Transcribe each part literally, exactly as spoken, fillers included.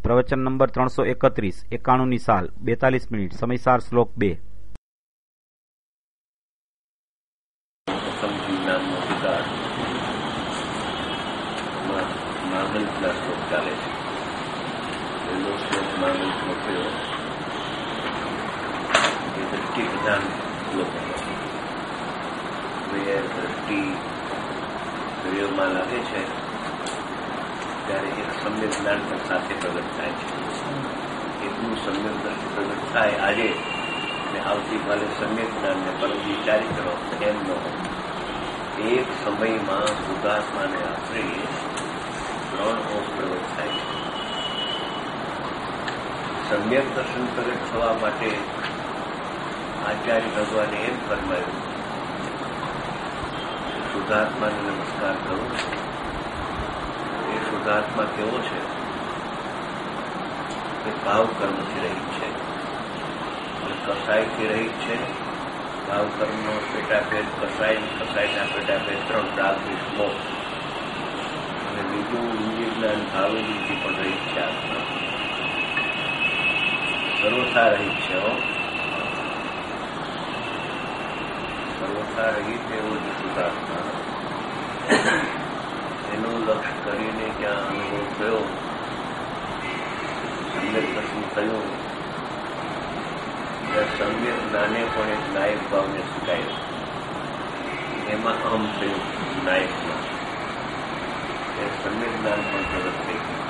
પ્રવચન નંબર ત્રણસો એકત્રીસ એકાણુંની સાલ બેતાલીસ મિનિટ સમયસાર શ્લોક બે. માગલ્સના શ્લોક ચાલે છે. પહેલો શ્લોક માગલ્સનો થયો એ દ્રષ્ટિ પ્રધાન શ્લોક હતો. દ્રષ્ટિ પ્રયોગમાં લાગે છે ત્યારે એક સમ્યક જ્ઞાન પણ સાથે પ્રગટ થાય છે. એટલું સમ્યક દ્રષ્ટિ પ્રગટ થાય આજે અને આવતીકાલે સમ્યક જ્ઞાનને પરમ વિચારી કરો એમ ન હોય. એક સમયમાં શુદ્ધાત્માને આશરે ત્રણ અંશ પ્રગટ થાય છે. સમ્યક દર્શન પ્રગટ થવા માટે આચાર્ય ભગવાને એમ ફરમાયું શુદ્ધાત્માને નમસ્કાર કરું. એ શુદ્ધાત્મા કેવો છે? એ ભાવ કર્મથી રહિત છે, કસાયથી રહિત છે. ભાવ કર્મનો પેટાભેદ કસાય, કસાયના પેટાભેદ ત્રણ રાગ શ્લોક અને બીજું ઇન્દ્રિય જ્ઞાન ભાવેથી પણ રહિત છે. આત્મા સર્વથા રહિત છે. હો સર્વથા રહિત એવો જ શુદ્ધાત્મા. એનું લક્ષ્ય કરીને ક્યાં અનુભવ થયો, સમ્યક દર્શન થયું, ત્યાં સમ્યક જ્ઞાને પણ એક નાયક ભાવને સ્વીકાર્યો. એમાં અહમ થયું નાયકમાં. એ સમ્યક જ્ઞાન પણ પ્રગટ થઈ ગયું.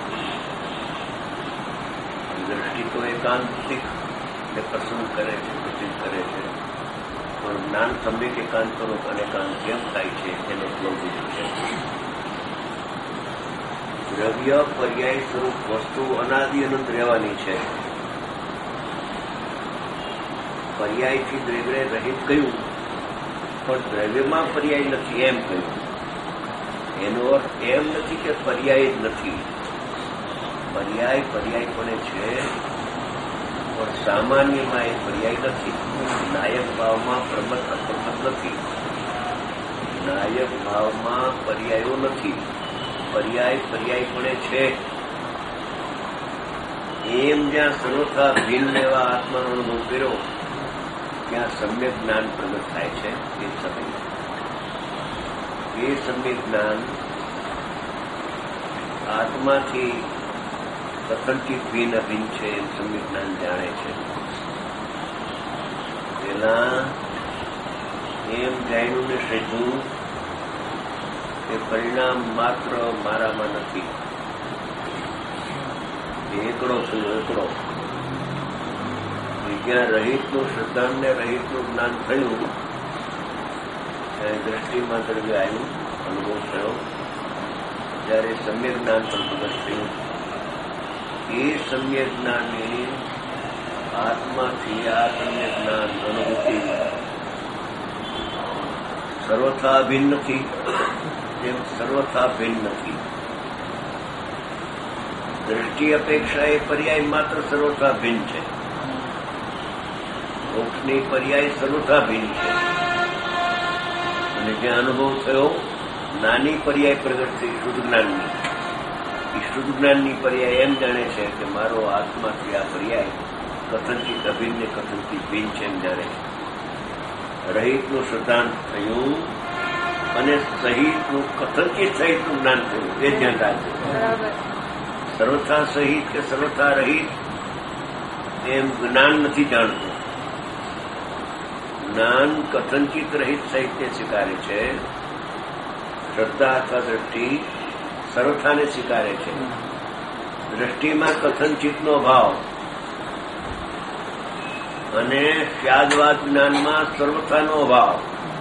દ્રષ્ટિ તો એકાંતિક ને પસંદ કરે છે, પસંદ કરે છે, પણ જ્ઞાન સમ્યક એકાંત કરો અને એકાંત કેમ થાય છે એનો શ્લોક બીજું છે. દ્રવ્ય પર્યાય સ્વરૂપ વસ્તુ અનાદિ અનંત રહેવાની છે. પર્યાયથી દ્રવ્ય રહિત કહ્યું, પણ દ્રવ્યમાં પર્યાય નથી એમ કહ્યું. એનો અર્થ એમ નથી કે પર્યાય જ નથી. પર્યાય પર્યાય પણ છે, પણ સામાન્યમાં એ પર્યાય નથી. નાયક ભાવમાં પ્રમત અપ્રમત નથી. નાયક ભાવમાં પર્યાયો નથી. પર્યાય પર્યાય પણ છે. એમ જ્યાં સર્વથા ભિન્ન એવા આત્માનો અનુભવ કર્યો ત્યાં સમ્યક જ્ઞાન પ્રગટ થાય છે. એ સમય એ સમ્યક જ્ઞાન આત્માથી કથનથી ભિન્ન અભિન્ન છે એમ સમ્યક જ્ઞાન જાણે છે. પેલા એમ જાણ્યું ને શીખવું એ પરિણામ માત્ર મારામાં નથી. એકડો થયો એકડો. જ્યાં રહિતનું શ્રદ્ધાને રહિતનું જ્ઞાન થયું ત્યારે દ્રષ્ટિમાં દ્રવ્ય આવ્યું, અનુભવ થયો. જ્યારે સમ્યક જ્ઞાન પણ પ્રગટ થયું. એ સમ્યક જ્ઞાનની આત્માથી આ સમ્યક જ્ઞાન અનુભૂતિ સર્વથા ભિન્ન નથી. તેમ સર્વથા ભિન્ન નથી. દ્રષ્ટિ અપેક્ષા એ પર્યાય માત્ર સર્વથા ભિન્ન છે. મોક્ષની પર્યાય સર્વથા ભિન્ન છે. અને જ્યાં અનુભવ થયો નાની પર્યાય પ્રગટ થઈ શુદ્ધ જ્ઞાનની. એ શુદ્ધ જ્ઞાનની પર્યાય એમ જાણે છે કે મારો આત્માથી આ પર્યાય કથનથી અભિન્ન કથનથી ભિન્ન છે એમ જાણે છે. રહિતનું સિદ્ધાંત થયું અને સહિતનું કથનથી સહિતનું જ્ઞાન થયું. એ ધ્યાન રાખજો. સર્વથા સહિત કે સર્વથા રહિત એમ જ્ઞાન નથી જાણતું. જ્ઞાન કથનચિત રહિત સહિતને સ્વીકારે છે. શ્રદ્ધા અથવા દ્રષ્ટિ સર્વથાને સ્વીકારે છે. દ્રષ્ટિમાં કથનચિતનો અભાવ અને સ્યાદવાદ જ્ઞાનમાં સર્વથાનો અભાવ.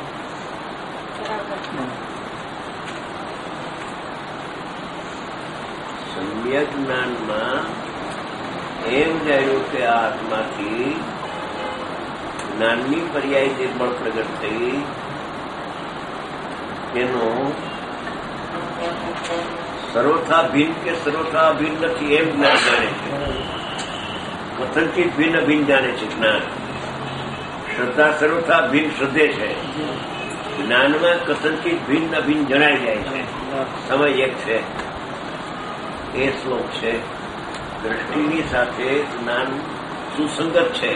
સમ્યક જ્ઞાનમાં એમ જાણ્યું કે આ આત્માથી જ્ઞાનની પર્યાય નિર્મળ પ્રગટ થઈ તેનો સર્વથા ભિન્ન કે સર્વથા ભિન્ન નથી એમ જ્ઞાન જાણે છે. કથનથી ભિન્ન ભિન્ન જાણે છે જ્ઞાન. શ્રદ્ધા સર્વથા ભિન્ન શ્રદ્ધે છે. જ્ઞાનમાં કથનથી ભિન્ન ભિન્ન જણાઈ જાય છે. સમય એક છે. એ શ્લોક છે દ્રષ્ટિની સાથે જ્ઞાન સુસંગત છે.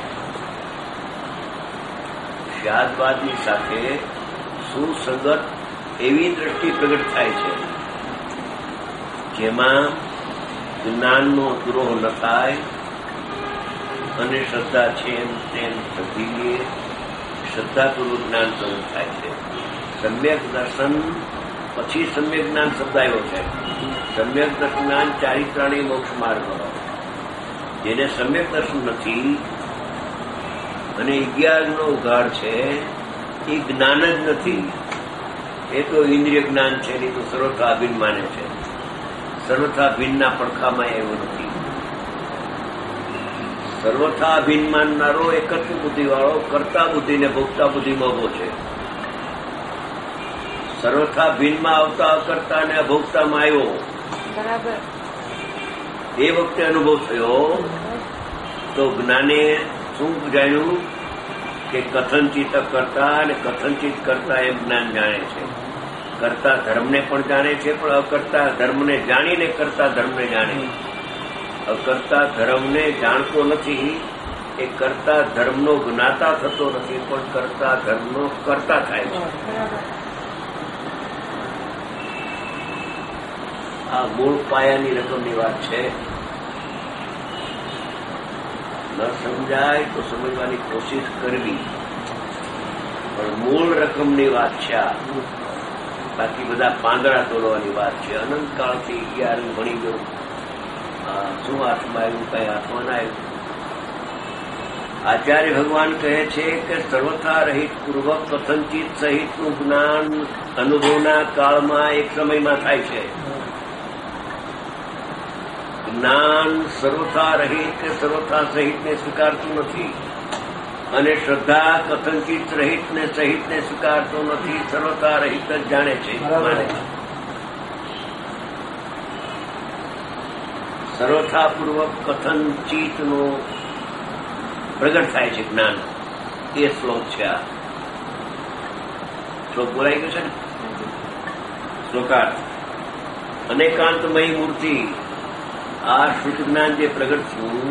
શાદવાદની સાથે સુસંગત એવી દ્રષ્ટિ પ્રગટ થાય છે જેમાં જ્ઞાનનો દ્રોહ ન થાય અને શ્રદ્ધા છે એમ તેમ સમજી શ્રદ્ધાપૂર્વક જ્ઞાન પ્રગટ થાય છે. સમ્યક દર્શન પછી સમ્યક જ્ઞાન શબ્દ આવ્યો છે. સમ્યક દર્શન જ્ઞાન ચારિત્રાણી મોક્ષ માર્ગ, જેને સમ્યક દર્શન નથી અને અજ્ઞાનનો ઉઘાડ છે એ જ્ઞાન જ નથી. એ તો ઇન્દ્રિય જ્ઞાન છે, નહીં તો સર્વથા અભિન્ન માને છે. સર્વથા ભિન્નના પડખામાં એવું નથી. સર્વથા અભિન્ન માનનારો એકત્વ બુદ્ધિવાળો કર્તા બુદ્ધિ ને ભોગતા બુદ્ધિમાં ઉભો છે. સર્વથા ભિન્નમાં આવતા અકર્તા અને અભોગતામાં આવ્યો. બરાબર. એ વખતે અનુભવ થયો તો જ્ઞાને શું જાણ્યું કે કથનચિત કરતા અને કથનચિત કરતા એમ જ્ઞાન જાણે છે. કરતા ધર્મને પણ જાણે છે, પણ અકર્તા ધર્મને જાણીને કરતા ધર્મને જાણે. અકર્તા ધર્મને જાણતો નથી, એ કરતા ધર્મનો જ્ઞાતા થતો નથી, પણ કરતા ધર્મનો કરતા થાય છે. આ મૂળ પાયાની રકમની વાત છે. ન સમજાય તો સમજવાની કોશિશ કરવી, પણ મૂળ રકમની વાત છે. આ બાકી બધા પાંદડા તોડવાની વાત છે. અનંતકાળથી અગિયાર ભણી ગયો, શું હાથમાં આવ્યું, કઈ હાથમાં ના આવ્યું. આચાર્ય ભગવાન કહે છે કે સર્વથા રહિત પૂર્વક કથનચિત સહિતનું જ્ઞાન અનુભવના કાળમાં એક સમયમાં થાય છે. જ્ઞાન સર્વથા રહિત કે સર્વથા સહિતને સ્વીકારતું નથી, અને શ્રદ્ધા કથનચિત રહિત ને સહિત ને સ્વીકારતો નથી. સર્વથા રહિત જ જાણે છે, માને છે. સર્વથા પૂર્વક કથનચિતનો પ્રગટ થાય છે જ્ઞાન. એ શ્લોક છે. આ શ્લોક બોલાઈ ગયો છે ને. શ્લોકાર્થ: અનેકાંતમયી મૂર્તિ. આ શુદ્ધ જ્ઞાન જે પ્રગટ થયું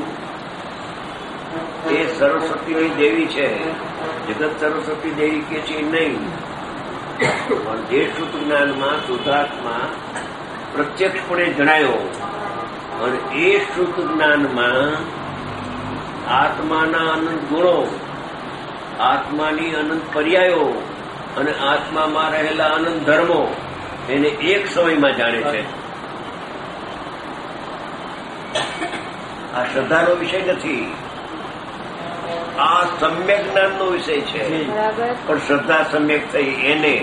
એ સરસ્વતીની દેવી છે. જગત સરસ્વતી દેવી કે છે નહીં, પણ જે શુદ્ધ જ્ઞાનમાં શુદ્ધાત્મા પ્રત્યક્ષપણે જણાયો, અને એ શુદ્ધ જ્ઞાનમાં આત્માના અનંત ગુણો, આત્માની અનંત પર્યાયો અને આત્મામાં રહેલા અનંત ધર્મો એને એક સમયમાં જાણે છે. આ શ્રદ્ધાનો વિષય નથી, આ સમ્યક જ્ઞાનનો વિષય છે. પણ શ્રદ્ધા સમ્યક થઈ એને.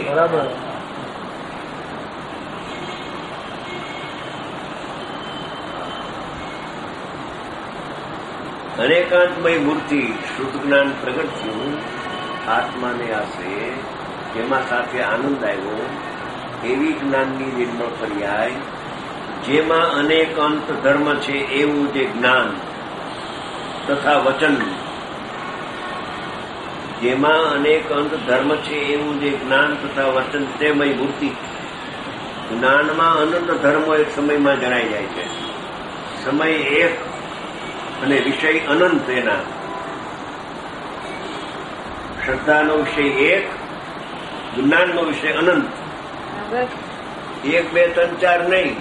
અનેકાંતમય મૂર્તિ શુદ્ધ જ્ઞાન પ્રગટ થયું આત્માને આશરે, જેમાં સાથે આનંદ આવ્યો, એવી જ્ઞાનની નિર્મળ પર્યાય, જેમાં અનેક અંત ધર્મ છે એવું જે જ્ઞાન તથા વચન, જેમાં અનેક અંત ધર્મ છે એવું જે જ્ઞાન તથા વચન, તેમય મૂર્તિ. જ્ઞાનમાં અનંત ધર્મો એક સમયમાં જણાઈ જાય છે. સમય એક અને વિષય અનંત. એના શ્રદ્ધાનો વિષય એક, જ્ઞાનનો વિષય અનંત. એક બે ત્રણ ચાર નહીં.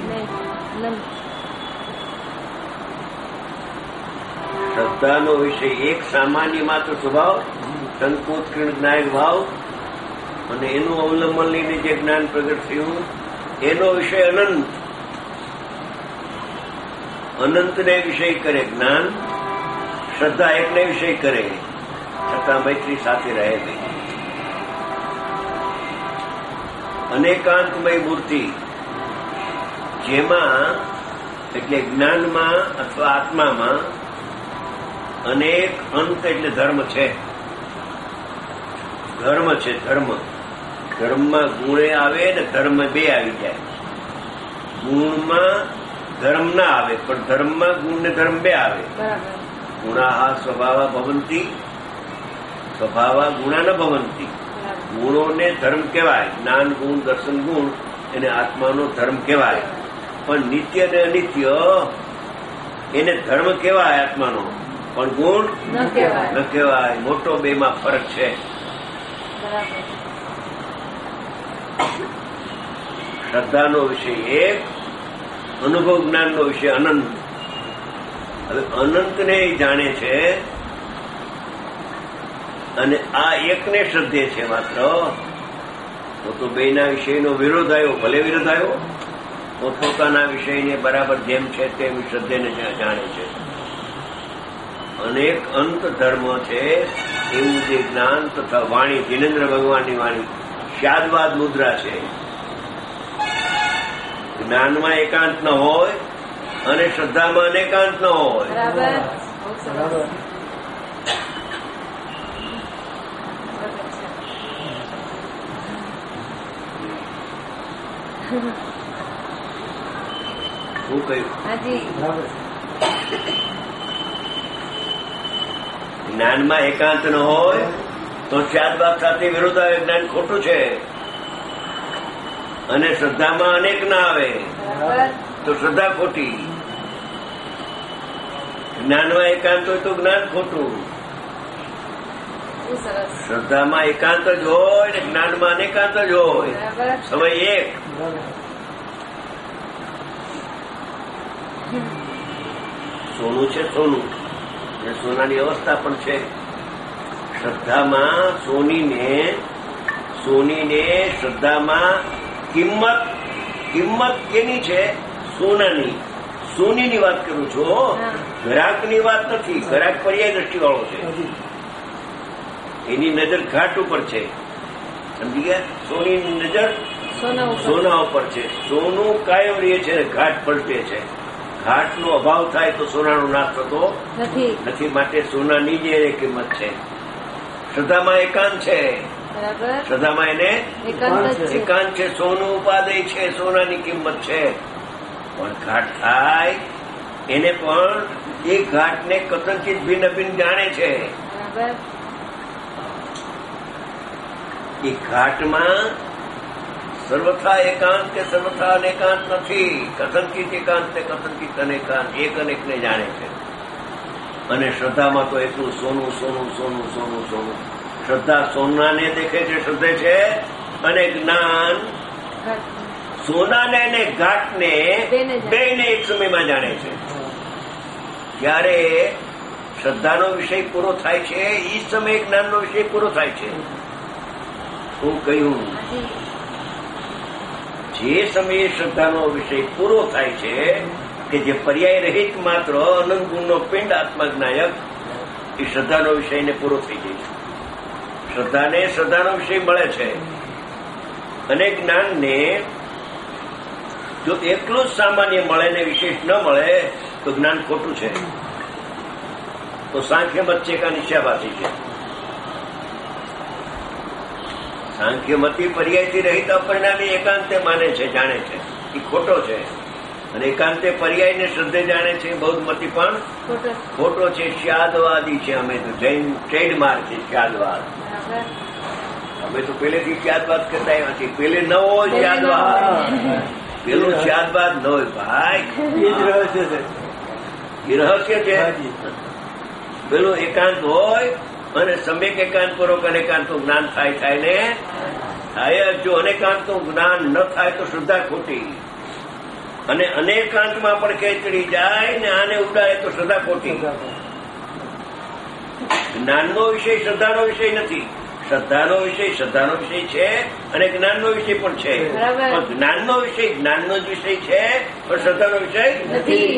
શ્રદ્ધાનો વિષય એક સામાન્ય માત્ર સ્વભાવ, સંકોચકીર્ણ જ્ઞાયક ભાવ, અને એનું અવલંબન લઈને જે જ્ઞાન પ્રગટ થયું એનો વિષય અનંત. અનંતને વિષય કરે જ્ઞાન, શ્રદ્ધા એકને વિષય કરે, છતાં મૈત્રી સાથે રહે નહીં. અનેકાંતમય મૂર્તિ, જેમાં એટલે જ્ઞાનમાં અથવા આત્મામાં અનેક અંત એટલે ધર્મ છે. ધર્મ છે ધર્મ. ધર્મમાં ગુણે આવે ને ધર્મ બે આવી જાય. ગુણમાં ધર્મ ના આવે, પણ ધર્મમાં ગુણ ને ધર્મ બે આવે. ગુણાહા સ્વભાવા ભવંતી, સ્વભાવા ગુણા ન ભવંતી. ગુણોને ધર્મ કહેવાય. જ્ઞાન ગુણ, દર્શન ગુણ એને આત્માનો ધર્મ કહેવાય. પણ નિત્ય ને અનિત્ય એને ધર્મ કહેવાય આત્માનો, પણ ગુણ ન કહેવાય. મોટો બે માં ફરક છે. શ્રદ્ધાનો વિષય એક, અનુભવ જ્ઞાનનો વિષય અનંત. હવે અનંતને જાણે છે અને આ એકને શ્રદ્ધે છે માત્ર, તો તો બેના વિષયનો વિરોધ આવ્યો. ભલે વિરોધ આવ્યો, પોતપોતાના વિષયને બરાબર જેમ છે તેમ શ્રદ્ધેને જાણે છે. અનેક અંત ધર્મ છે એવું જે જ્ઞાન તથા વાણી, જિનેન્દ્ર ભગવાનની વાણી શાદવાદ મુદ્રા છે. જ્ઞાનમાં એકાંત ન હોય અને શ્રદ્ધામાં અનેકાંત ન હોય. શું કહ્યું? જ્ઞાનમાં એકાંત ન હોય તો શાદવાદ સાથે વિરોધ આવે, જ્ઞાન ખોટું છે. અને શ્રદ્ધામાં અનેક ના આવે તો શ્રદ્ધા ખોટી. જ્ઞાનમાં એકાંત હોય તો જ્ઞાન ખોટું. શ્રદ્ધામાં એકાંત જ હોય ને જ્ઞાનમાં અનેકાંત જ હોય. સમય એક. સોનું છે સોનું, અને સોનાની અવસ્થા પણ છે. શ્રદ્ધામાં સોનીને સોનીને શ્રદ્ધામાં કિંમત કિંમત કેની છે? સોનાની. સોનીની વાત કરું છું, ગ્રાહકની વાત નથી. ગ્રાહક પર્યાય દ્રષ્ટિ વાળો છે, એની નજર ઘાટ ઉપર છે. સમજી ગયા? સોનીની નજર સોના ઉપર છે. સોનું કાયમ રહે છે, ઘાટ પલટે છે. ઘાટનો અભાવ થાય તો સોનાનો નાશ થતો નથી. માટે સોનાની જે કિંમત છે. શ્રદ્ધામાં એકાંત છે. શ્રદ્ધામાં એને એકાંત છે. સોનું ઉપાદેય છે, સોનાની કિંમત છે. પણ ઘાટ થાય એને પણ એ ઘાટને કથનચિત ભિન્ન ભિન્ન જાણે છે. એ ઘાટમાં સર્વથા એકાંત કે સર્વથા અનેકાંત નથી. કથનચિત એકાંત ને કથનચિત અનેકાંત, એક અનેકને જાણે છે. અને શ્રદ્ધામાં તો એટલું સોનું સોનું સોનું સોનું સોનું. શ્રદ્ધા સોનાને દેખે છે, શ્રદ્ધે છે, અને જ્ઞાન સોનાને અને ઘાટને બેને એક સમયમાં જાણે છે. જ્યારે શ્રદ્ધાનો વિષય પૂરો થાય છે એ સમયે જ્ઞાનનો વિષય પૂરો થાય છે. હું કહ્યું, જે સમયે શ્રદ્ધાનો વિષય પૂરો થાય છે કે જે પર્યાય રહિત માત્ર અનંત ગુણનો પિંડ આત્મા જ્ઞાયક, એ શ્રદ્ધાનો વિષયને પૂરો થઈ જાય છે. શ્રદ્ધાને શ્રદ્ધાનો વિષય મળે છે. અને જ્ઞાનને જો એટલું જ સામાન્ય મળે ને વિશેષ ન મળે તો જ્ઞાન ખોટું છે. તો સાંખ્ય મત કા નિશ્ચાભાસી છે. સાંખ્ય મતી પર્યાયથી રહિત અપરિણામી એકાંતે માને છે, જાણે છે. એ ખોટો છે. અને એકાંતે પર્યાયને શ્રદ્ધે જાણે છે. બૌદ્ધ મતી પણ ખોટો છે. શ્યાદવાદી છે. અમે તો જૈન ટ્રેડમાર્ક છે શ્યાદવાદ. અમે તો પહેલેથી શ્યાદવાદ કરતા નથી. પેલે ન હોય શ્યાદવાદ, પેલું શ્યાદવાદ ન હોય ભાઈ. એ જ રહસ્ય છે. એ રહસ્ય છે. પેલું એકાંત હોય અને સમ્યક એકાંત પૂર્વક અનેકાંતનું જ્ઞાન થાય થાય ને થાય. જો અનેકાંતનું જ્ઞાન ન થાય તો શ્રદ્ધા ખોટી. અને અનેકાંતમાં પણ ખેંચડી જાય ને આને ઉડાડે તો શ્રદ્ધા ખોટી. જ્ઞાનનો વિષય શ્રદ્ધાનો વિષય નથી. શ્રદ્ધાનો વિષય શ્રદ્ધાનો વિષય છે અને જ્ઞાનનો વિષય પણ છે. પણ જ્ઞાનનો વિષય જ્ઞાનનો જ વિષય છે, પણ શ્રદ્ધાનો વિષય નથી.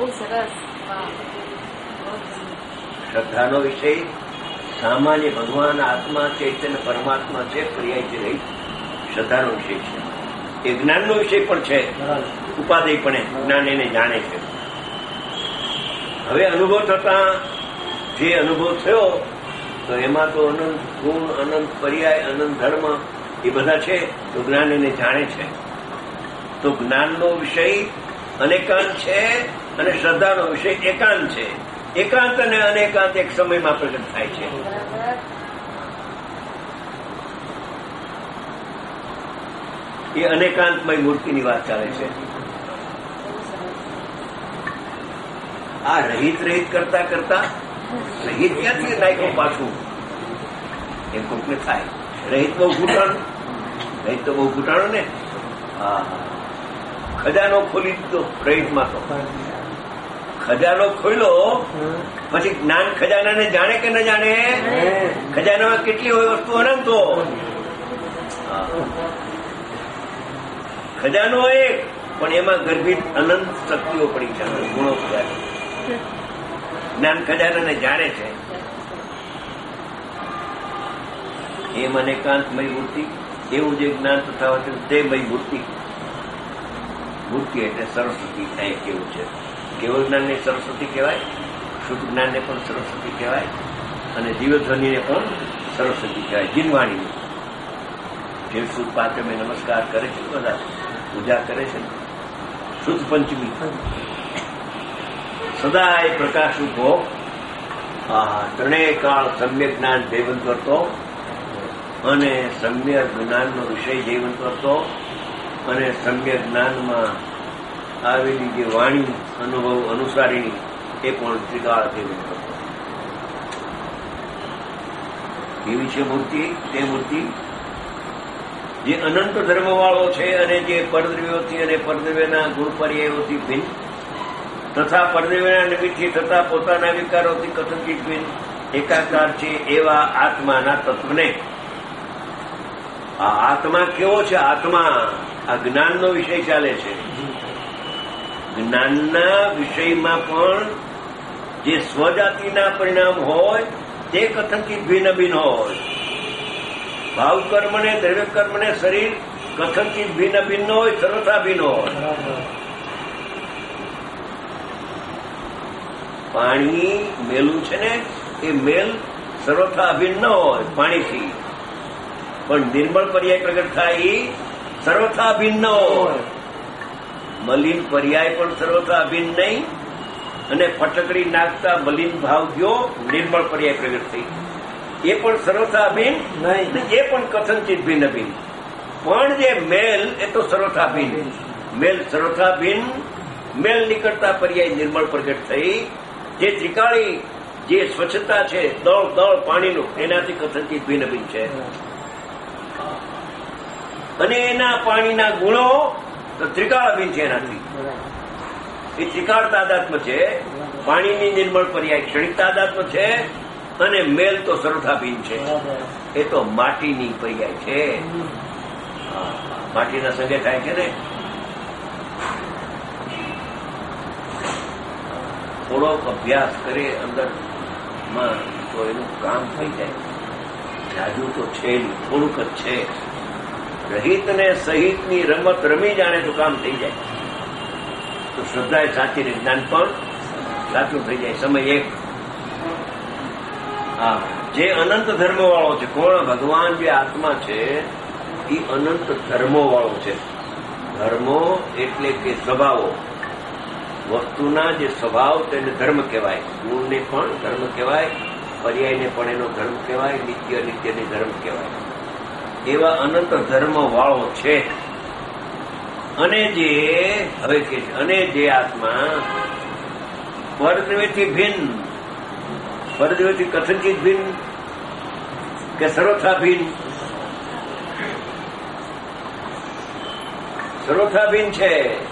શ્રદ્ધાનો વિષય સામાન્ય ભગવાન આત્મા ચૈતન્ય પરમાત્મા છે, પર્યાયથી રહી શ્રદ્ધાનો વિષય છે. એ જ્ઞાનનો વિષય પણ છે. ઉપાદેય પણ જ્ઞાન એને જાણે છે. હવે અનુભવ થતા જે અનુભવ થયો તો એમાં તો અનંત ગુણ, અનંત પર્યાય, અનંત ધર્મ એ બધા છે. તો જ્ઞાન એને જાણે છે. તો જ્ઞાનનો વિષય અનેકાંત છે અને શ્રદ્ધાનો વિષય એકાંત છે. એકાંત અને અનેકાંત એક સમયમાં પ્રગટ થાય છે. એ અનેકાંતમય મૂર્તિની વાત ચાલે છે. આ રહિત રહિત કરતા કરતા રહિત ક્યાંથી નાખ્યો પાછું એમ કોકને થાય. રહિત બહુ ઘૂંટાણું, રહિત તો બહુ ઘૂંટાણું ને. હા, ખજાનો ખોલી દીધો રહિતમાં. તો ખજાનો ખોલ્યો પછી જ્ઞાન ખજાનાને જાણે કે ન જાણે? ખજાનામાં કેટલી હોય વસ્તુ અનંતો. ખજાનો એક, પણ એમાં ગર્ભિત અનંત શક્તિઓ પડી છે, ગુણો ખજાનો. જ્ઞાન ખજાનાને જાણે છે. એ મને કાંતમય મૂર્તિ, એવું જે જ્ઞાન તથા વચન તે મય મૂર્તિ. મૂર્તિ એટલે સરસ્વતી થાય કેવું છે. કેવળ જ્ઞાનને સરસ્વતી કહેવાય, શુદ્ધ જ્ઞાનને પણ સરસ્વતી કહેવાય, અને જીવધ્વનિને પણ સરસ્વતી કહેવાય. જીનવાણીને જે શુદ્ધ પાત્રમે નમસ્કાર કરે છે, બધા પૂજા કરે છે. શુદ્ધ પંચમી સદાય પ્રકાશ ઉભો, ત્રણેય કાળ સમ્યક જ્ઞાન જીવન કરતો, અને સમ્યક જ્ઞાનનો વિષય જીવન કરતો, અને સમ્યક જ્ઞાનમાં આવેલી જે વાણી અનુભવ અનુસારીની એ પણ ત્રિકાળ જીવન કરતો. એવી છે મૂર્તિ. તે મૂર્તિ જે અનંત ધર્મવાળો છે, અને જે પરદ્રવ્યોથી અને પરદ્રવ્યના ગુણ પર્યાયોથી ભિન્ન તથા પરદ્રવ્યના નિમિત્તથી થતા પોતાના વિકારોથી કથનથી ભિન્ન એકાકાર છે એવા આત્માના તત્વને. આ આત્મા કેવો છે? આત્મા આ જ્ઞાનનો વિષય ચાલે છે. જ્ઞાનના વિષયમાં પણ જે સ્વજાતિના પરિણામ હોય તે કથનથી ભિન્ન ભિન્ન હોય. ભાવ કર્મ ને દ્રવ્ય કર્મ ને શરીર કથનથી ભિન્ન ભિન્ન હોય, સર્વથા ભિન્ન હોય. પાણી મેલું છે ને, એ મેલ સર્વથા અભિન્ન હોય પાણીથી, પણ નિર્મળ પર્યાય પ્રગટ થાય એ સર્વથા ભિન્ન હોય. મલિન પર્યાય પણ સર્વથા અભિન્ન નહીં, અને ફટકડી નાખતા મલિન ભાવ ગયો, નિર્મળ પર્યાય પ્રગટ થઈ, એ પણ સર્વથા અભિન્ન નહીં, એ પણ કથનચિત ભિન્ન ભિન્ન. પણ જે મેલ એ તો સર્વથા ભિન્ન. મેલ સર્વથા ભિન્ન, મેલ નીકળતા પર્યાય નિર્મળ પ્રગટ થઈ. જે ત્રિકાળી જે સ્વચ્છતા છે, દળ દળ પાણીનું, એનાથી કથનચિત ભિન્ન ભિન્ન છે. અને એના પાણીના ગુણો તો ત્રિકાળ ભિન્ન છે. એનાથી એ ત્રિકાળ તાદાત્મ છે. પાણીની નિર્મળ પર્યાય ક્ષણિક તાદાત્મ છે, અને મેલ તો સર્વથા ભિન્ન છે. એ તો માટીની પર્યાય છે. માટીના સંગે થાય છે ને. થોડોક અભ્યાસ કરે અંદરમાં તો એનું કામ થઈ જાય. જાજુ તો છે નહીં, થોડુંક જ છે. રહિત ને સહિતની રમત રમી જાણે તો કામ થઈ જાય. તો શ્રદ્ધા એ સાચી ને જ્ઞાન પણ સાચું થઈ જાય. સમય એક. હા, જે અનંત ધર્મ વાળો છે. કોણ? ભગવાન જે આત્મા છે એ અનંત ધર્મો વાળો છે. ધર્મો એટલે કે સ્વભાવો. વસ્તુના જે સ્વભાવ તેને ધર્મ કહેવાય. ગુણને પણ ધર્મ કહેવાય, પર્યાયને પણ એનો ધર્મ કહેવાય, નિત્ય નિત્યને ધર્મ કહેવાય. એવા અનંત ધર્મ વાળો છે. અને જે હવે કે અને જે આત્મા પરદ્રવ્યથી ભિન્ન, પરદ્રવ્યથી કથનચિત ભિન્ન કે સર્વથા ભિન્ન? સર્વથા ભિન્ન છે.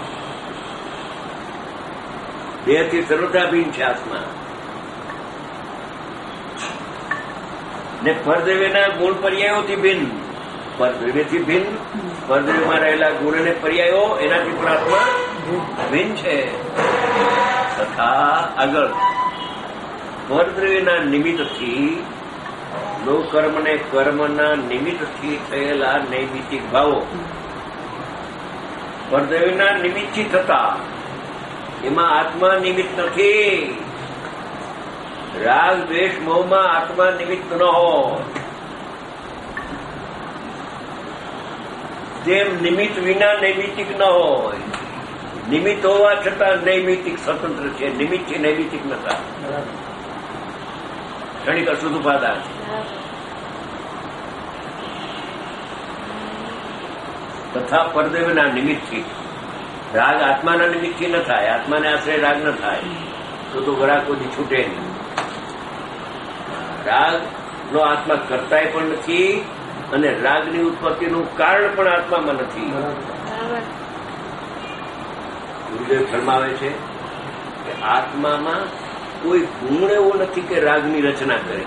દેહથી સર્વથા ભિન્ન છે આત્મા. ને પરદ્રવ્યના ગુણ પર્યાયોથી ભિન્ન. પરદ્રવ્યથી ભિન્ન, પરદ્રવ્યમાં રહેલા ગુણ અને પર્યાયો એનાથી પણ આત્મા ભિન્ન છે. તથા આગળ પરદ્રવ્યના નિમિત્તથી લોકર્મ ને કર્મના નિમિત્તથી થયેલા નૈમિતિક ભાવો પરદ્રવ્યના નિમિત્તથી થતા, એમાં આત્મા નિમિત્ત નથી. રાગ દ્વેષ મોહમાં આત્મા નિમિત્ત ન હોય. તેમ નિમિત્ત વિના નૈમિતિક ન હોય. નિમિત્ત હોવા છતાં નૈમિતિક સ્વતંત્ર છે. નિમિત્તથી નૈમિતિક નતા. ક્ષણિક અશુદ્ધ ઉપાદાન. તથા પરદ્રવ્યના નિમિત્તથી. રાગ આત્માના નિમિત્તથી ન થાય. આત્માને આશ્રય રાગ ન થાય. તો તો ઘરા કોઈ છૂટે નહીં. રાગ નો આત્મા કરતાય પણ નથી અને રાગની ઉત્પત્તિનું કારણ પણ આત્મામાં નથી. ગુરુદેવ ફરમાવે છે કે આત્મામાં કોઈ ગુણ એવો નથી કે રાગની રચના કરે.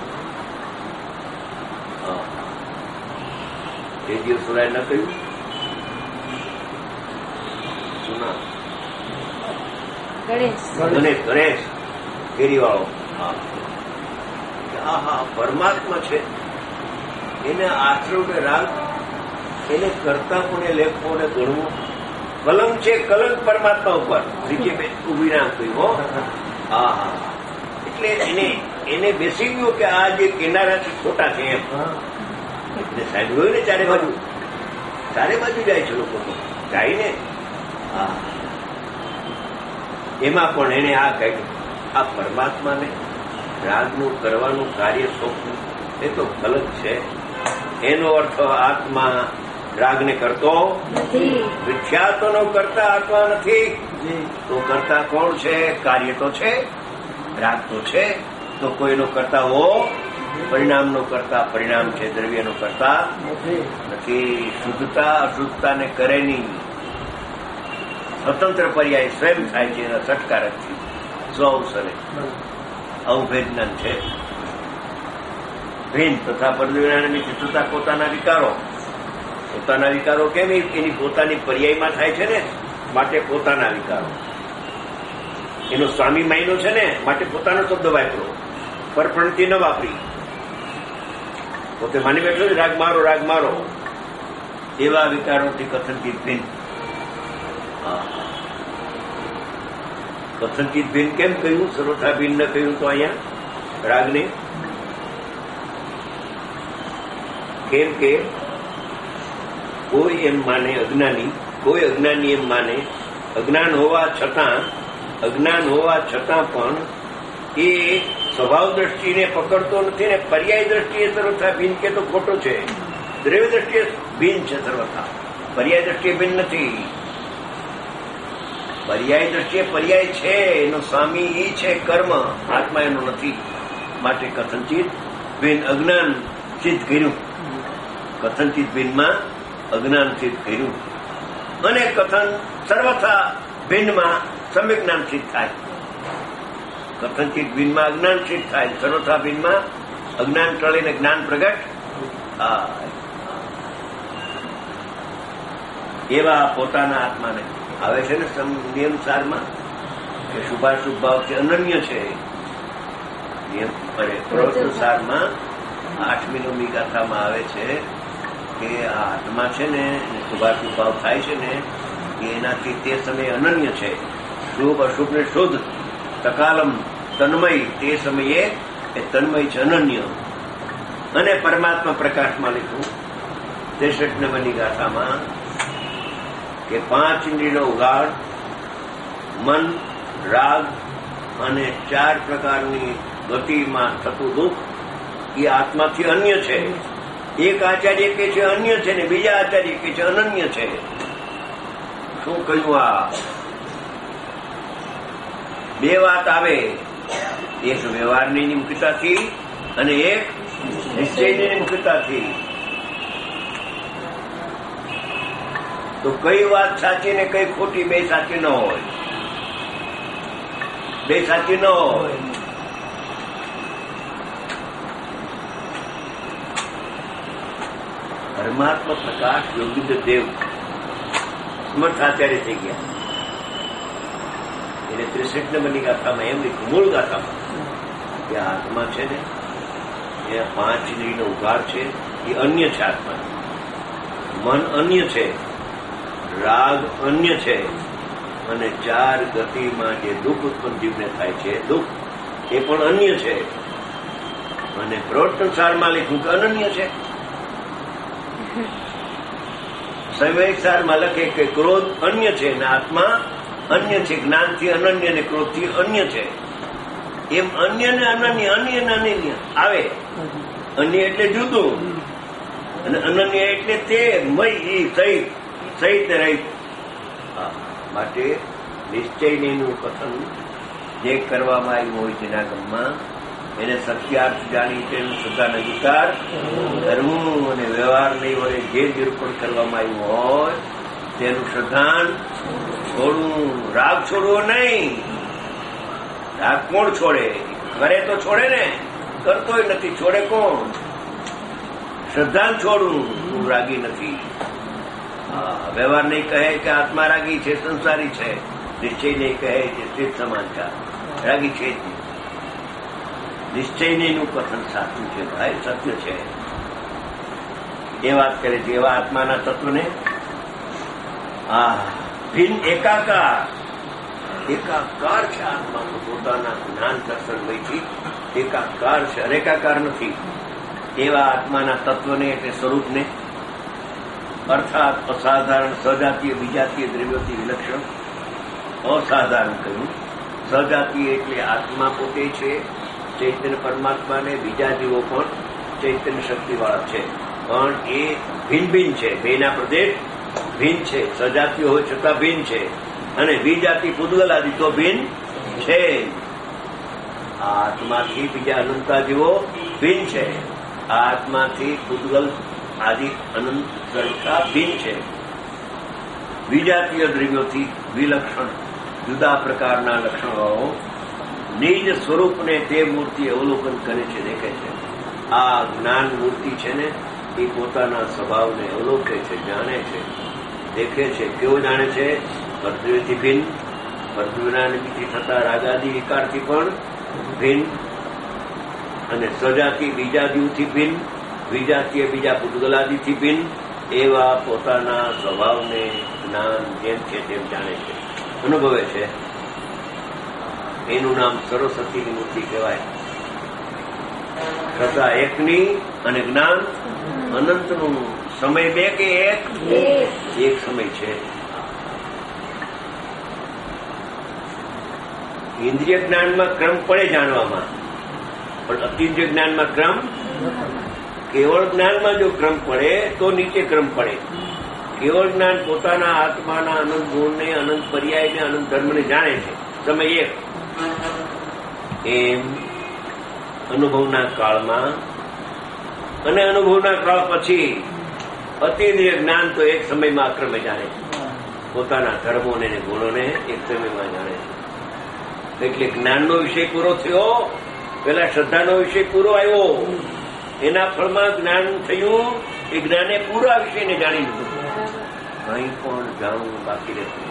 એ દિવસ ન કહ્યું ગણેશ ગણેશ ફેરીવાળો હા હા પરમાત્મા છે એને આશ્રવ ને રાગ એને કરતા પણ લેખો ને ગણવું કલંક છે. કલંક પરમાત્મા ઉપર નીચે ઉભી ના કહ્યું. હા હા એટલે એને એને બેસી ગયો કે આ જે કિનારાથી ખોટા છે એમ એટલે સાંભળ્યું ને ચારે બાજુ ચારે બાજુ જાય છે લોકો જાય ને. હા એમાં પણ એને આ કહ્યું આ પરમાત્માને રાગનું કરવાનું કાર્ય સોંપવું એ તો કલંક છે. એનો અર્થ આત્મા રાગને કરતો વિખ્યાતોનો કરતા આત્મા નથી. તો કરતા કોણ છે? કાર્ય તો છે, રાગ તો છે. તો કોઈનો કરતા હો પરિણામનો કરતા પરિણામ છે, દ્રવ્યનો કરતા નથી. શુદ્ધતા અશુદ્ધતાને કરે નહીં. સ્વતંત્ર પર્યાય સ્વયં થાય છે એના સટકારકથી સ્વ અવસરે આવું ભેદજ્ઞાન છે. ભેદ તથા પરદ્રવ્યની તથા પોતાના વિકારો પોતાના વિકારો કેમ એની પોતાની પર્યાયમાં થાય છે ને માટે પોતાના વિકારો. એનો સ્વામી માયનો છે ને માટે પોતાનો શબ્દ વાપરો, પરપ્રણતિ ન વાપરી. પોતે માની બેઠો છે રાગ મારો રાગ મારો એવા વિકારોથી કથનથી ભિન્ન. કથનચિત ભિન્ન કેમ કહ્યું? સર્વથા ભિન્ન કહ્યું તો અહીંયા રાગને કેમ કે કોઈ એમ માને અજ્ઞાની કોઈ અજ્ઞાની એમ માને અજ્ઞાન હોવા છતાં અજ્ઞાન હોવા છતાં પણ એ સ્વભાવ દ્રષ્ટિને પકડતો નથી ને પર્યાય દ્રષ્ટિએ સર્વથા ભિન્ન કે તો ખોટો છે. દ્રવ્ય દ્રષ્ટિએ ભિન્ન છે સર્વથા, પર્યાય દ્રષ્ટિએ ભિન્ન નથી. પર્યાય દ્રષ્ટિએ પર્યાય છે, એનો સ્વામી ઈ છે કર્મ, આત્મા એનો નથી. માટે કથનચિત ભિન્ન અજ્ઞાન સિદ્ધ કર્યું. કથનચિત ભિન્નમાં અજ્ઞાન સિદ્ધ કર્યું અને કથન સર્વથા ભિન્નમાં સમ્યક જ્ઞાન સિદ્ધ થાય. કથનચિત ભિન્નમાં અજ્ઞાન સિદ્ધ થાય, સર્વથા ભિન્નમાં અજ્ઞાન ટળીને જ્ઞાન પ્રગટ થાય. એવા પોતાના આત્માને આવે છે ને નિયમ સારમાં કે શુભાશુભ ભાવથી અનન્ય છે. નિયમ પ્રવચન સારમાં આઠમી નવમી ગાથામાં આવે છે કે આ આત્મા છે ને શુભાશુભ ભાવ થાય છે ને એનાથી તે સમયે અનન્ય છે. શુભ અશુભ ને શુદ્ધ તકાલમ તન્મય તે સમયે એ તન્મય છે, અનન્ય. અને પરમાત્મા પ્રકાશમાં લીધું ત્રેસઠ નંબરની ગાથામાં કે પાંચ ઇન્દ્રિયનો ઉગાડ મન, રાગ અને ચાર પ્રકારની ગતિમાં થતું દુઃખ એ આત્માથી અન્ય છે. એક આચાર્ય કે છે અન્ય છે ને બીજા આચાર્ય કે છે અનન્ય છે. શું કહ્યું? આ બે વાત આવે, એક વ્યવહારની નિમુખતાથી અને એક નિશ્ચયની નિમુખતાથી. તો કઈ વાત સાચી ને કઈ ખોટી? બે સાચી ન હોય, બે સાચી ન હોય. પરમાત્મા પ્રકાશ યોગીન્દ્ર દેવ સમર્થ આચાર્ય થઈ ગયા. એને ત્રેસઠ નંબરની ગાથામાં એમ લીધું, મૂળ ગાથામાં કે આત્મા છે ને એ પાંચ ઇન્દ્રિયનો ઉગાર છે, એ અન્ય છે. આત્મા મન અન્ય છે, રાગ અન્ય છે અને ચાર ગતિમાં જે દુઃખ ઉત્પન્ન જીવને થાય છે દુઃખ એ પણ અન્ય છે. અને પ્રવર્તન સારમાં લખ્યું કે અનન્ય છે. સંવેગ સારમાં લખે કે ક્રોધ અન્ય છે અને આત્મા અન્ય છે. જ્ઞાનથી અનન્ય ને ક્રોધથી અન્ય છે. એમ અન્ય ને અનન્ય, અન્ય ને અનન્ય આવે. અન્ય એટલે જુદું અને અનન્ય એટલે તે મય સહિત સહિત રહી. માટે નિશ્ચયનું કથન જે કરવામાં આવ્યું હોય તેના ગમમાં એને સત્યાર્થ જાણી તેનું શ્રદ્ધાને વિચાર કરવું અને વ્યવહાર નહીં વડે જે નિરૂપણ કરવામાં આવ્યું હોય તેનું શ્રદ્ધાન છોડવું. રાગ છોડવો નહીં. રાગ કોણ છોડે? કરે તો છોડે ને, કરતોય નથી, છોડે કોણ? શ્રદ્ધાન છોડવું. હું રાગી નથી. વ્યવહાર નહીં કહે કે આત્મા રાગી છે, સંસારી છે. નિશ્ચય નહીં કહે કે સ્થિત સમાચાર રાગી છે જ નહીં. નિશ્ચય નહીંનું કથન સાચું છે ભાઈ, સત્ય છે. એ વાત કરે છે એવા આત્માના તત્વને આ ભિન્ન એકાકાર એકાકાર છે. આત્મા તો પોતાના જ્ઞાન દર્શનમયથી એકાકાર છે, અનેકાકાર નથી. એવા આત્માના તત્વને એટલે સ્વરૂપને અર્થાત અસાધારણ સજાતીય વિજાતીય દ્રવ્યોથી વિલક્ષણ અસાધારણ કહ્યું. સજાતીય એટલે આત્મા પોતે છે, ચૈતન્ય પરમાત્માને બીજા જીવો પણ ચૈતન્ય શક્તિવાળા છે, પણ એ ભિન્ન ભિન્ન છે. બેના પ્રદેશ ભિન્ન છે. સજાતીય હોય છતાં ભિન્ન છે, અને વિજાતિ પૂદગલ આદિ તો ભિન્ન છે. આ આત્માથી બીજા અનંતા જીવો ભિન્ન છે. આ આત્માથી પૂદગલ આદિ અનંત સર્વતા ભિન્ન છે. વિજાતીય દ્રવ્યોથી વિલક્ષણ જુદા પ્રકારના લક્ષણો નિજ સ્વરૂપને તે મૂર્તિ અવલોકન કરે છે, દેખે છે. આ જ્ઞાન મૂર્તિ છે ને એ પોતાના સ્વભાવને અવલોકે છે, જાણે છે, દેખે છે. કેવું જાણે છે? પરદ્રવ્યથી ભિન્ન, પરદ્રવ્યના નિમિત્તથી થતા રાગાદી વિકારથી પણ ભિન્ન, અને સજાતી બીજા જીવથી ભિન્ન, વિજાતીય બીજા પૂદગલાદિથી ભિન્ન. એવા પોતાના સ્વભાવને જ્ઞાન જેમ છે તેમ જાણે છે, અનુભવે છે. એનું નામ સરસ્વતીની મૂર્તિ કહેવાય. શ્રદ્ધા એકની અને જ્ઞાન અનંતનું. સમય બે કે એક? એક સમય છે. ઇન્દ્રિય જ્ઞાનમાં ક્રમ પડે જાણવામાં, પણ અતિન્દ્રિય જ્ઞાનમાં ક્રમ. કેવળ જ્ઞાનમાં જો ક્રમ પડે તો નીચે ક્રમ પડે. કેવળ જ્ઞાન પોતાના આત્માના અનંત ગુણને, અનંત પર્યાયને, અનંત ધર્મને જાણે છે. સમય એક. એમ અનુભવના કાળમાં અને અનુભવના કાળ પછી અતિન્દ્રિય જ્ઞાન તો એક સમયમાં અક્રમે જાણે છે. પોતાના ધર્મોને અને ગુણોને એક સમયમાં જાણે છે. એટલે જ્ઞાનનો વિષય પૂરો થયો, પેલા શ્રદ્ધાનો વિષય પૂરો આવ્યો, એના ફળમાં જ્ઞાન થયું. એ જ્ઞાને પૂરા વિષયને જાણી લીધું. અહીં પણ જાણવું બાકી રહેતું.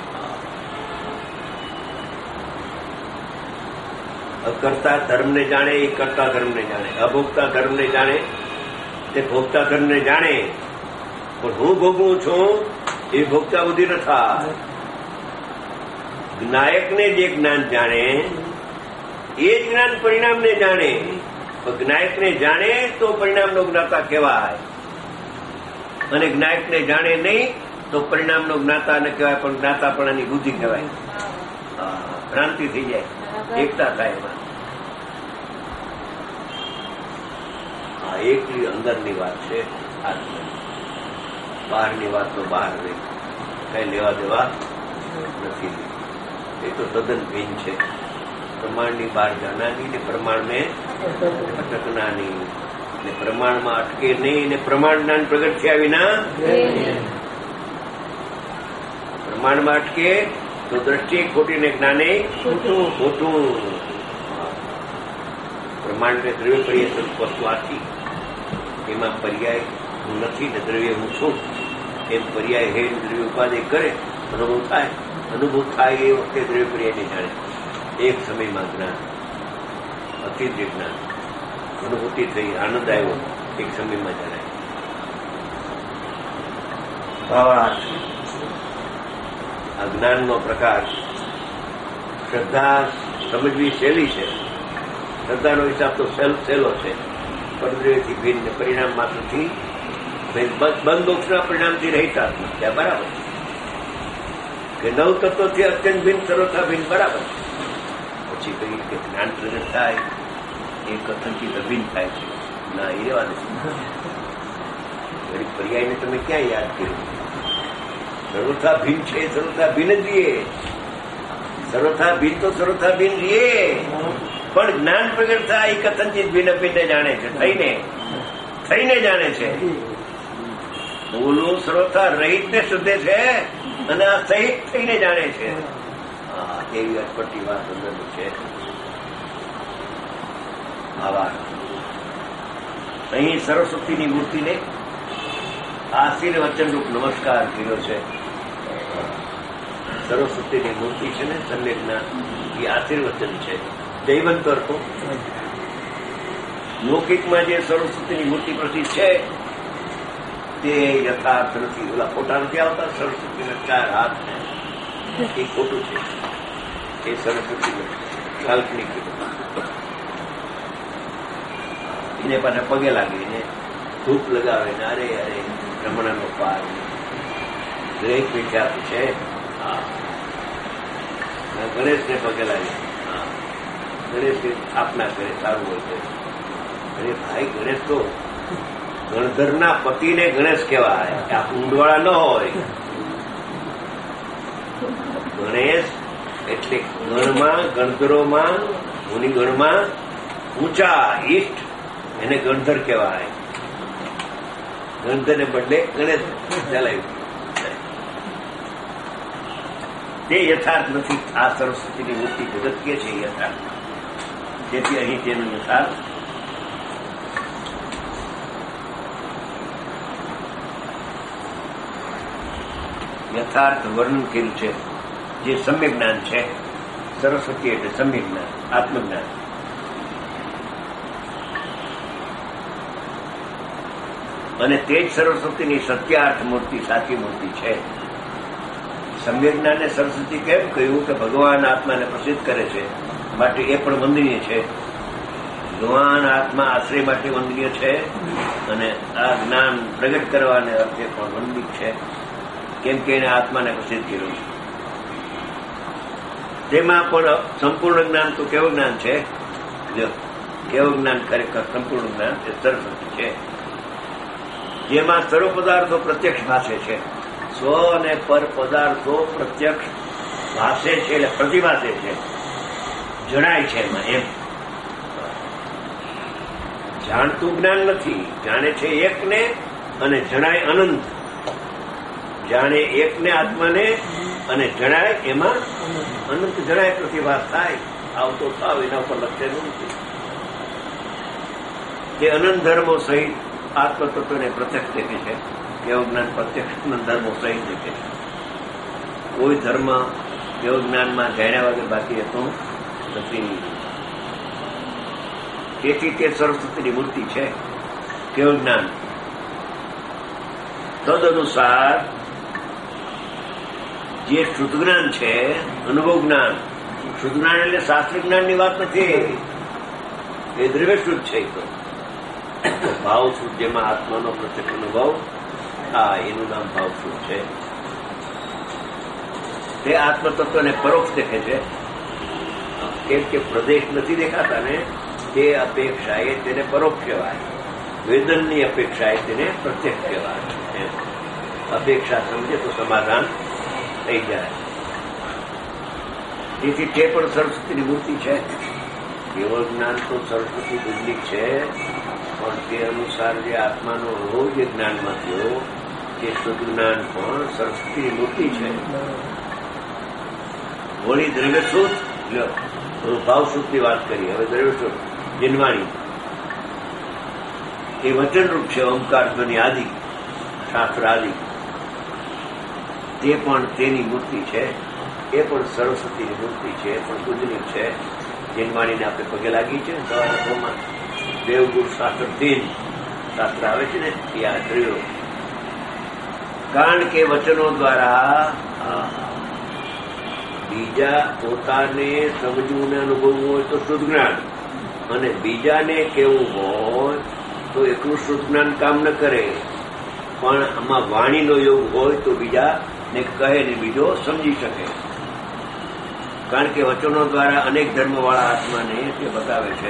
અકર્તા ધર્મને જાણે એ કર્તા ધર્મને જાણે, અભોગતા ધર્મને જાણે તે ભોગતા ધર્મને જાણે. પણ હું ભોગવું છું એ ભોગતા બુદ્ધિ ન થાય. જ્ઞાયકને જે જ્ઞાન જાણે એ જ જ્ઞાન પરિણામને જાણે. જ્ઞાયકને જાણે તો પરિણામનો જ્ઞાતા કહેવાય, અને જ્ઞાયકને જાણે નહીં તો પરિણામનો જ્ઞાતા ન કહેવાય, પણ જ્ઞાતાપણાની બુદ્ધિ કહેવાય. ભ્રાંતિ થઈ જાય, એકતા થાય એમાં. આ એકલી અંદરની વાત છે આત્મા. બહારની વાત તો બહાર રહી, કઈ લેવા દેવા નથી. એ તો તદ્દન ભિન્ન છે. પ્રમાણની બહાર જાનાની ને પ્રમાણને અટકનાની, ને પ્રમાણમાં અટકે નહીં, ને પ્રમાણ જ્ઞાન પ્રગટ થયા વિના પ્રમાણમાં અટકે તો દ્રષ્ટિ ખોટી ને જ્ઞાને ખોટું. પ્રમાણ ને દ્રવ્ય પર્યાય સ્વરૂપ વસ્તુ આથી એમાં પર્યાય હું નથી ને દ્રવ્ય હું છું એમ પર્યાય હે દ્રવ્ય ઉપાધિ કરે, અનુભવ થાય. અનુભવ થાય એ વખતે દ્રવ્ય પર્યાય ને જાણે. એક સમયમાં જ્ઞાન, અતિદ્રિય જ્ઞાન, અનુભૂતિ થઈ, આનંદ આવ્યો, એક સમયમાં જણાય. ભાવાર્થ આ જ્ઞાનનો પ્રકાર. શ્રદ્ધા સમજવી સહેલી છે. શ્રદ્ધાનો હિસાબ તો સહેલો છે. પરદ્રવ્યથી ભિન્ન, પરિણામ માત્રથી બંધ મોક્ષના પરિણામથી રહિત આત્મહત્યા બરાબર કે નવ તત્વથી અત્યંત ભિન્ન, સર્વથા ભિન્ન બરાબર. પછી કહી કે જ્ઞાન પ્રગટ થાય એ કથનથી અભિન્ન થાય છે. ના, એ રેવા નથી. ગરીબ પર્યાયને તમે ક્યાં યાદ કર્યું? સર્વથા ભિન્ન છે, સર્વથા ભિન્ન જ રહીએ. સર્વથા ભિન્ન તો સર્વથા ભિન્ન રહીએ, પણ જ્ઞાન પ્રગટ થાય એ કથનચિત ભિન્ન ભિન્ન જાણે છે, થઈને થઈને જાણે છે. ઓલું સર્વથા રહિત ને શુદ્ધે છે અને આ સહિત થઈને જાણે છે. હા, એવી અટપટી વાત અંદરની છે. આભાર. અહીં સરસ્વતીની મૂર્તિને આશીર વચનરૂપ નમસ્કાર કર્યો છે. સરસ્વતીની મૂર્તિ છે ને સમ્યકના એ આશીર્વચન છે. દૈવંત અર્થો લૌકિકમાં જે સરસ્વતીની મૂર્તિ પ્રતિ છે તે યથાર્થ નથી. ઓલા ફોટા નથી આવતા સરસ્વતીના ચાર હાથ ને, એ ખોટું છે. એ સરસ્વતી કાલ્પનિક એને પાછા પગે લાગીને ધૂપ લગાવે ને અરે અરે રમણાનો પાર દરેક વિખ્યાત છે. ગણેશને પગે લાગે, ગણેશની સ્થાપના કરે, સારું હોય છે. અરે ભાઈ, ગણેશ તો ગણધરના પતિને ગણેશ કહેવાય, આ ઊંડવાળા ન હોય. ગણેશ એટલે ગણમાં, ગણધરોમાં, મુનિગણમાં ઊંચા ઈષ્ટ, એને ગણધર કહેવાય. ગણધરને બદલે ગણેશ ચલાવ્યું. તે યથાર્થ નથી. આ સરસ્વતીની મૂર્તિ જગત કે છે યથાર્થ. તેથી અહીં તેનું યથાર્થ યથાર્થ વર્ણન કર્યું છે, જે સમ્યક જ્ઞાન છે. સરસ્વતી એટલે સમ્યક જ્ઞાન, આત્મજ્ઞાન. અને તે જ સરસ્વતીની સત્યાર્થ મૂર્તિ, સાચી મૂર્તિ છે. સમ્યક જ્ઞાનને સરસ્વતી કેમ કહ્યું કે ભગવાન આત્માને પ્રસિદ્ધ કરે છે, માટે એ પણ વંદનીય છે. ભગવાન આત્મા આશ્રય માટે વંદનીય છે અને આ જ્ઞાન પ્રગટ કરવાને અર્થે પણ વંદનીય છે, કેમ કે એને આત્માને પ્રસિદ્ધ કર્યું છે. તેમાં પણ સંપૂર્ણ જ્ઞાન તો કેવું જ્ઞાન છે? કેવું જ્ઞાન ખરેખર સંપૂર્ણ જ્ઞાન એ સરસ્વતી છે, જેમાં સર્વ પદાર્થો પ્રત્યક્ષ ભાષે છે. સ્વ અને પર પદાર્થો પ્રત્યક્ષ ભાષે છે એટલે પ્રતિભાષે છે, જણાય છે. એમાં એમ જાણતું જ્ઞાન નથી, જાણે છે એકને અને જણાય અનંત. જાણે એકને આત્માને અને જણાય એમાં અનંત જણાય પ્રતિભાસ થાય. આવતો થાવ એના ઉપર લક્ષેલું નથી. તે અનંત ધર્મો સહિત આત્મતત્વને પ્રત્યક્ષ દેખે છે. એવું જ્ઞાન પ્રત્યક્ષ ધર્મો સહિત દેખે છે. કોઈ ધર્મ એવું જ્ઞાનમાં જાણ્યા વગર બાકી હતો નથી. તેથી તે સરસ્વતીની મૂર્તિ છે, કેવું જ્ઞાન. તદ અનુસાર જે શુદ્ધ જ્ઞાન છે, અનુભવ જ્ઞાન. શુદ્ધ જ્ઞાન એટલે શાસ્ત્ર જ્ઞાનની વાત નથી, એ દ્રવ્ય શુદ્ધ છે. તો ભાવ શુદ્ધ, જેમાં આત્માનો પ્રત્યક્ષ અનુભવ, હા, એનું નામ ભાવ શુદ્ધ છે. તે આત્મતત્વને પરોક્ષ દેખે છે, કેમ કે પ્રદેશ નથી દેખાતા ને, તે અપેક્ષાએ તેને પરોક્ષ કહેવાય. વેદનની અપેક્ષાએ તેને પ્રત્યક્ષ કહેવાય. અપેક્ષા સમજે તો સમાધાન થઈ જાય. તેથી તે પણ સરસ્વતીની મૂર્તિ છે. કેવળ જ્ઞાન તો સરસ્વતી બુદ્ધિ છે, પણ તે અનુસાર જે આત્માનો અનુભવ જે જ્ઞાનમાં થયો, તે શુદ્ધ જ્ઞાન પણ સરસ્વતીની મૂર્તિ છે. વળી દ્રવ્ય શુદ્ધ, ભાવ શુદ્ધની વાત કરી. હવે દ્રવ્ય શુદ્ધ જન્માણી એ વચનરૂપ છે. ઓમકાર ધ્વનિ આદિ, શાસ્ત્ર આદિ, તે પણ તેની મૂર્તિ છે. એ પણ સરસ્વતીની મૂર્તિ છે, એ પણ પૂજનીય છે. જન્માણીને આપણે પગે લાગી છે. સવારમાં દેવગુરુ શાસ્ત્ર તીન શાસ્ત્ર આવે છે ને, એ આ દ્રવ્યો. કારણ કે વચનો દ્વારા બીજા પોતાને સમજવું ને અનુભવવું હોય તો શુદ્ધ જ્ઞાન, અને બીજાને કેવું હોય તો એકલું શુદ્ધ જ્ઞાન કામ ન કરે. પણ આમાં વાણીનો યોગ હોય તો બીજાને કહે ને બીજો સમજી શકે. કારણ કે વચનો દ્વારા અનેક ધર્મવાળા આત્માને તે બતાવે છે.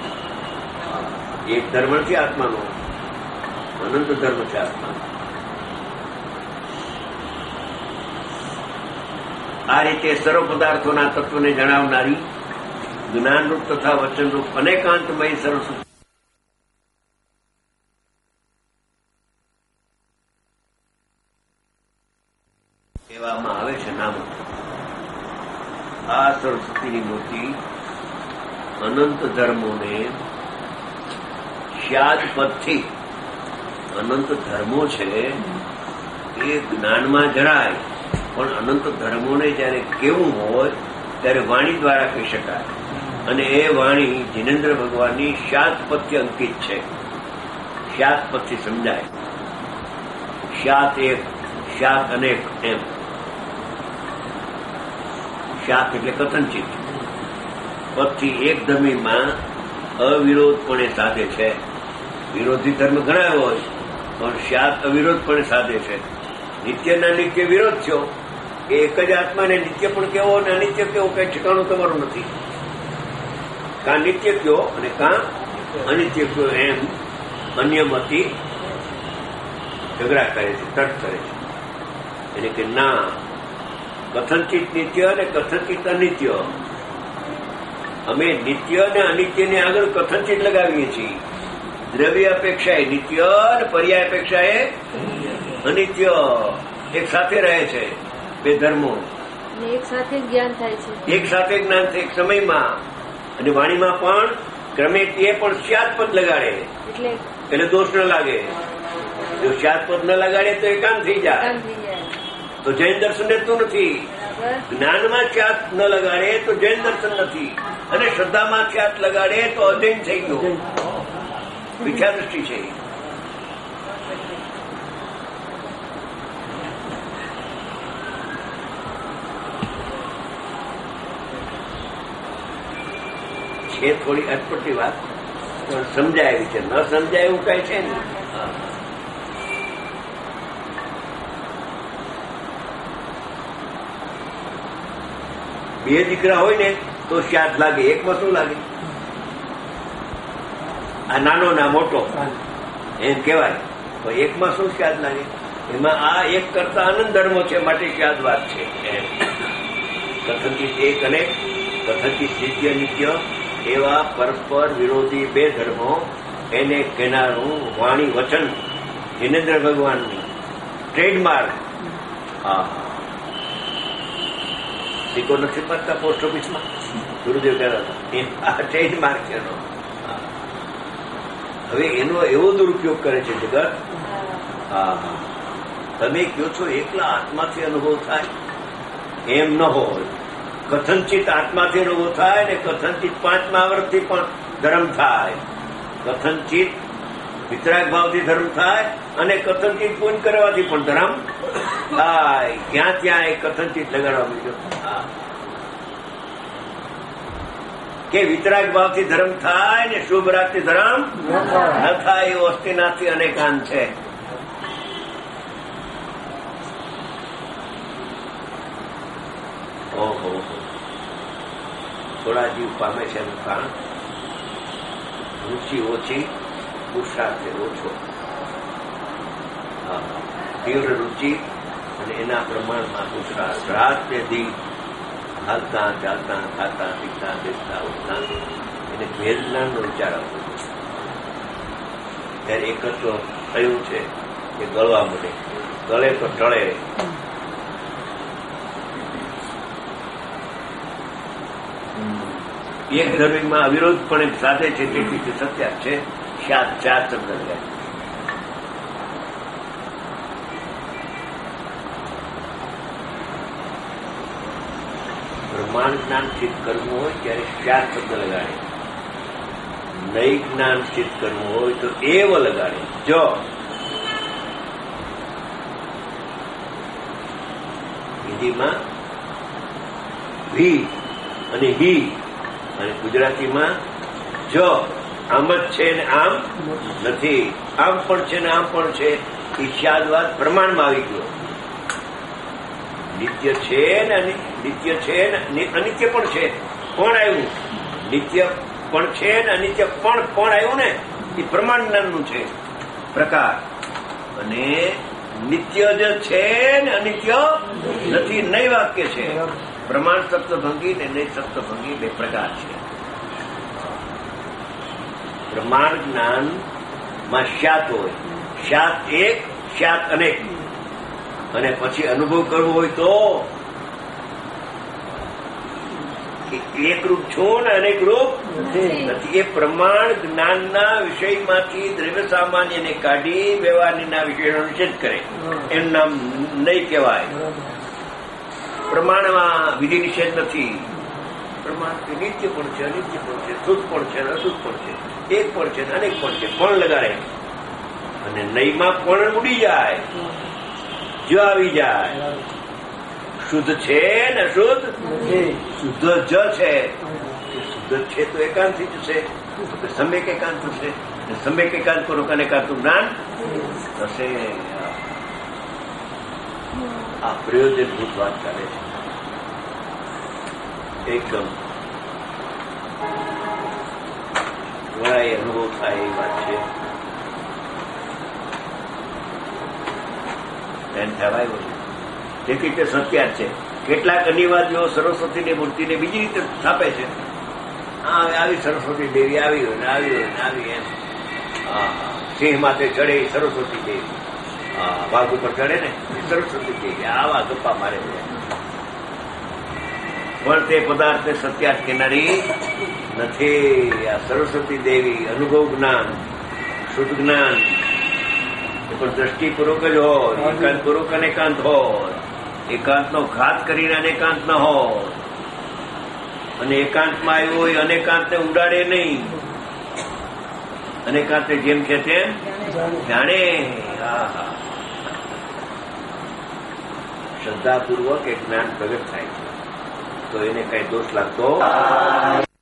એક ધર્મ નથી આત્માનો, અનંત ધર્મ છે આત્મા. આ રીતે સર્વ પદાર્થોના તત્વને જણાવનારી જ્ઞાનરૂપ તથા વચનરૂપ અનેકાંતમય સરસ્વતી કહેવામાં આવે છે. નામ આ સરસ્વતીની મૂર્તિ અનંત ધર્મોને શ્યાદ પદથી, અનંત ધર્મો છે એ જ્ઞાનમાં જણાય, પણ અનંત ધર્મોને જયારે કેવું હોય ત્યારે વાણી દ્વારા કહી શકાય. અને એ વાણી જિનેન્દ્ર ભગવાનની શ્યાદ પદથી અંકિત છે. શ્યાદ પદથી સમજાય. શ્યાત એક, શ્યાત અનેક એમ. શ્યાત એટલે કથનચિત. પદથી એક ધર્મીમાં અવિરોધપણે સાધે છે. વિરોધી ધર્મ ઘણા હોય પણ શ્યાત અવિરોધપણે સાધે છે. નિત્યના નિત્ય વિરોધ થયો એ એક જ આત્માને નિત્ય પણ કેવો અને અનિત્ય કેવો કઈ ઠેકાણું તમારું નથી. કાં નિત્ય કયો અને કાં અનિત્ય કયો એમ અન્યમતી ઝઘડા કરે છે, તર્ક કરે છે. એટલે કે ના, કથનચિત નિત્ય અને કથનચિત અનિત્ય. અમે નિત્ય અને અનિત્યને આગળ કથનચિત લગાવીએ છીએ. દ્રવ્ય અપેક્ષાએ નિત્ય અને પર્યાય અપેક્ષાએ અનિત્ય એક સાથે રહે છે. બે ધર્મો એક સાથે જ્ઞાન થાય છે, એક સાથે જ્ઞાન થાય એક સમયમાં. અને વાણીમાં પણ ક્રમે તે પણ શ્યાદપદ લગાડે એટલે દોષ ન લાગે. જો શ્યાદપદ ન લગાડે તો એકાંત થઈ જાય. તો જૈન દર્શન રહેતું નથી. જ્ઞાનમાં શ્યાદ ન લગાડે તો જૈન દર્શન નથી. અને શ્રદ્ધામાં શ્યાદ લગાડે તો અજૈન થઈ ગયું. મિથ્યા દૃષ્ટિ છે. છે થોડી અટપટી વાત, પણ સમજાય એવી છે. ન સમજાય એવું કઈ છે ને. બે દીકરા હોય ને તો શ્યાદ લાગે. એકમાં શું લાગે? આ નાનો ના મોટો એમ કહેવાય. તો એકમાં શું શ્યાદ લાગે? એમાં આ એક કરતા આનંદ ધર્મો છે માટે શ્યાદ વાત છે. કથનથી એક અને કથનથી નિત્ય નિત્ય એવા પરસ્પર વિરોધી બે ધર્મો એને કહેનારું વાણી વચન જિનેન્દ્ર ભગવાનની ટ્રેડમાર્ક. હા, સિક્કો નથી પડતા પોસ્ટ ઓફિસમાં ગુરુદેવ કહેતા હતા, ટ્રેડમાર્ક છે એનો. હવે એનો એવો દુરુપયોગ કરે છે જગત. હા હા, તમે કહો છો એકલા આત્માથી અનુભવ થાય એમ ન હોય. કથનચિત આત્માથી અનુભવ થાય ને કથનચિત પાંચમા વર્ષથી પણ ધર્મ થાય. કથનચિત વિતરાગ ભાવથી ધર્મ થાય અને કથનચિત પૂન કરવાથી પણ ધર્મ થાય. ક્યાં ત્યાં એ કથનચિત લગાડવા માંડ્યો. હા, કે વિતરાગ ભાવથી ધર્મ થાય ને શુભ રાખથી ધર્મ ન થાય. એ વસ્તીનાથી અનેકાંત છે. ઓહો, થોડા જીવ પામે છે એનું કારણ રુચિ ઓછી, પુરુષાર્થ ઓછો. તીવ્ર રુચિ અને એના પ્રમાણમાં પુરુષાર્થ. રાત ને દી હાલતા ચાલતા ખાતા પીતા બેસતા ઉઠતા એને ભેદ જ્ઞાનનો વિચાર આવતો. ત્યારે એક જ થયું છે કે ગળવા મળે. ગળે તો ટળે. એક ધર્મીમાં અવિરોધપણે સાથે છે તેથી તે સત્ય છે. શ્યાદ ચાર શબ્દ લગાય. બ્રહ્માંડ જ્ઞાન સિદ્ધ કરવું હોય ત્યારે શ્યાદ શબ્દ લગાડે. નૈ જ્ઞાન સિદ્ધ કરવું હોય તો એવ લગાડે. જો હિન્દીમાં ભી અને હી અને ગુજરાતીમાં જો આમ જ છે ને આમ નથી. આમ પણ છે ને આમ પણ છે. ઈચ્છાદવાદ પ્રમાણમાં આવી ગયો. નિત્ય છે ને નિત્ય છે ને અનિત્ય પણ છે. કોણ આવ્યું? નિત્ય પણ છે ને અનિત્ય પણ કોણ આવ્યું ને? એ પ્રમાણ જ્ઞાનનું છે પ્રકાર. અને નિત્ય જ છે ને અનિત્ય નથી, નહીં વાક્ય છે. પ્રમાણ સપ્તભંગી ને નહીં સપ્તભંગી બે પ્રકાર છે. પ્રમાણ જ્ઞાનમાં શાત હોય, શાત એક, શાત અનેક, અને પછી અનુભવ કરવો હોય તો એક રૂપ છો ને અનેક રૂપ નથી. એ પ્રમાણ જ્ઞાનના વિષયમાંથી દ્રવ્ય સામાન્યને કાઢી વ્યવહારના વિષયનો નિષેધ કરે, એનું નામ નહીં કહેવાય. પ્રમાણમાં વિધિ નિષેધ નથી. પ્રમાણ નિત્ય પણ છે, અનિત્ય પણ છે, શુદ્ધ પણ છે, અશુદ્ધ પણ છે, એક પણ છે, અનેક પણ છે, પણ લગાડે. અને નહીમાં પણ ઉડી જાય, જો આવી જાય. શુદ્ધ છે ને શુદ્ધ શુદ્ધ જ છે. શુદ્ધ છે તો એકાંતિ જ છે, સમ્યક એકાંત છે. સમ્યક એકાંત કરો અને એકાંતનું જ્ઞાન થશે. આ પ્રયોજનભૂત વાત ચાલે છે. એકદમ વળાય અનુભવ થાય એ વાત છે. એમ કહેવાય તેથી તે સત્ય છે. કેટલાક અનિવાર્યો સરસ્વતીની મૂર્તિને બીજી રીતે સ્થાપે છે. હા, આવી સરસ્વતી દેવી આવી હોય ને આવી હોય ને આવી એમ. હા, સિંહ માથે ચડે સરસ્વતી દેવી, હા, વાઘ ઉપર ચડે ને સરસ્વતી દેવી. આવા ગપ્પા મારે છે. પણ તે પદાર્થને સત્યાર્થ કિનારી નથી. આ સરસ્વતી દેવી અનુભવ જ્ઞાન, શુદ્ધ જ્ઞાન પણ દ્રષ્ટિપૂર્વક જ હોય, એકાંતપૂર્વક અનેકાંત હોય. એકાંતનો ઘાત કરીને અનેકાંત ન હોય, અને એકાંતમાં આવ્યું હોય અનેકાંતને ઉડાડે નહીં. અનેકાંતને જેમ છે તેમ જાણે. શ્રદ્ધાપૂર્વક એ જ્ઞાન પ્રગટ થાય છે તો એને કઈ દોષ લાગતો